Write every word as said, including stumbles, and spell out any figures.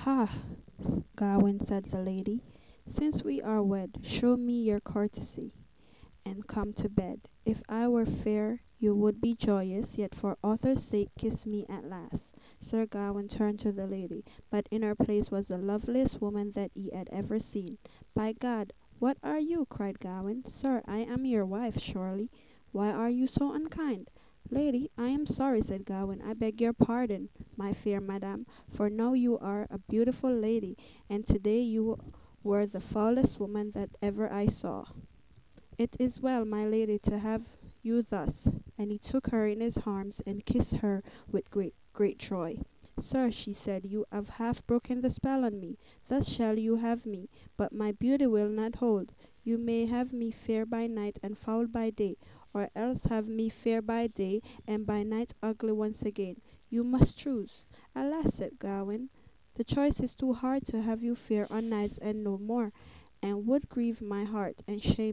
"Ha, Gawain," said the lady, "since we are wed, show me your courtesy, and come to bed. If I were fair you would be joyous, yet for Arthur's sake kiss me at last." Sir Gawain turned to the lady, but in her place was the loveliest woman that he had ever seen. "By God, what are you?" cried Gawain. "Sir, I am your wife, surely. Why are you so unkind?" "Lady, I am sorry," said Gawain. "I beg your pardon, my fair madam, for now you are a beautiful lady, and today you were the foulest woman that ever I saw. It is well, my lady, to have you thus." And he took her in his arms and kissed her with great, great joy. "Sir," she said, "you have half broken the spell on me. Thus shall you have me, but my beauty will not hold. You may have me fair by night and foul by day, or else have me fair by day and by night ugly once again. You must choose." "Alas," said Gawain, "the choice is too hard to have you fair o' nights and no more, and would grieve my heart and shame